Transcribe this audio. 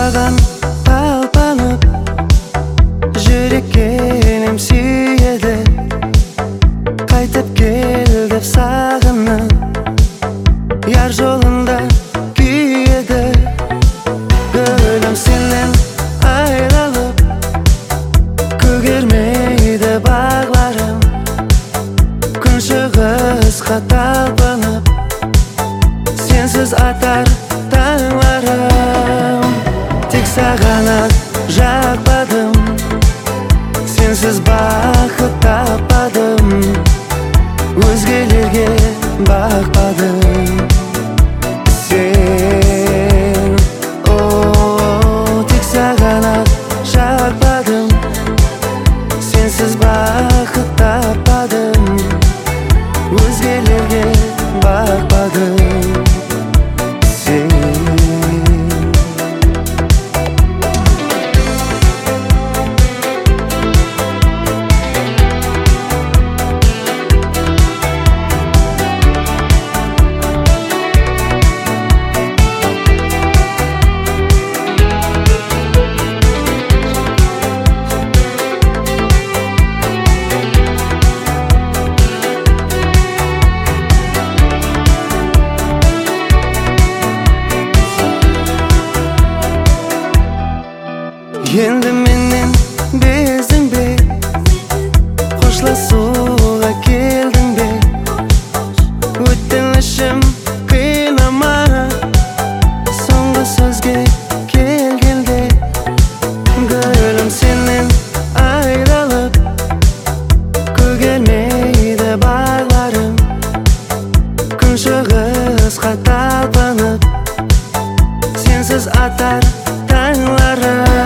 саған талпанып, жүрек елім сүйеді. Қайтып кел деп сағынып, яр жолында күйеді. Гүлім сенен айрылып, көгермейді бағларым. Күн шығысқа талпынып, сенсіз атар таңларым. Тек саған-ақ жақпадым, сенсіз бақыт таппадым, өзгелерге бақпадым. Сен, тек саған-ақ жақпадым, сенсіз бақыт таппадым, өзгелерге бақпадым. Енді менен бездің бе, қошласуға келдің бе? Өтінішім қинама, соңғы сөзге келгенде. Гүлім сенен айрылып, көгермейді бағларым. Күн шығысқа талпынып, сенсіз атар таңларым.